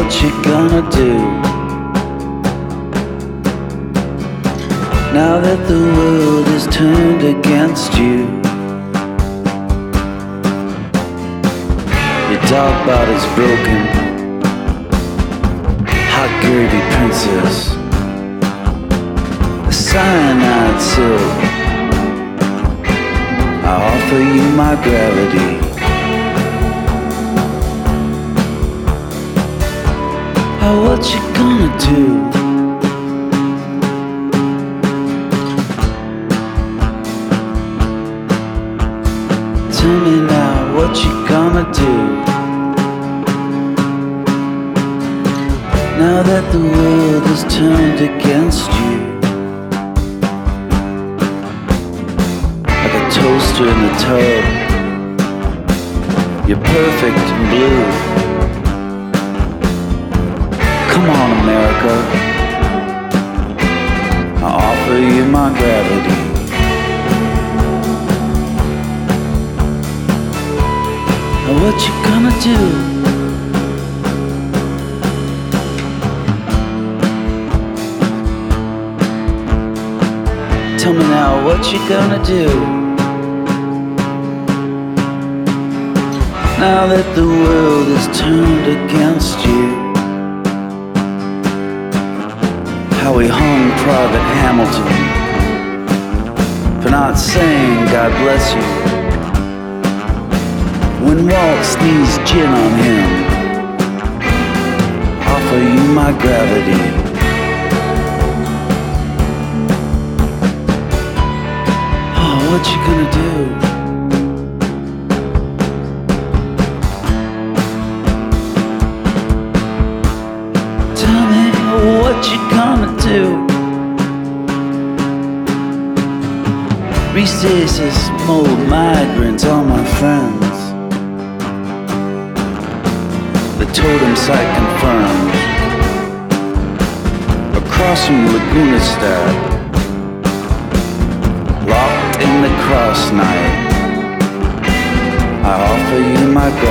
what you gonna do now that the world is turned against you? Your dog body's broken, hot gravy princess, a cyanide silk. I offer you my gravity. Oh, what you gonna do? Tell me now, what you gonna do now that the world is turned against you? Like a toaster in the tub, you're perfect and blue. Come on, America, I offer you my gravity. Now what you gonna do? Tell me now, what you gonna do now that the world is turned against you? How we hung Private Hamilton for not saying God bless you when Walt sneezed gin on him. Offer you my gravity. Oh, what you gonna do? Tell me, what you gonna do? Rhesus mold migrants, all my friends. The totem site confirmed. Across from Laguna Stadt, locked in the cross night, I offer you my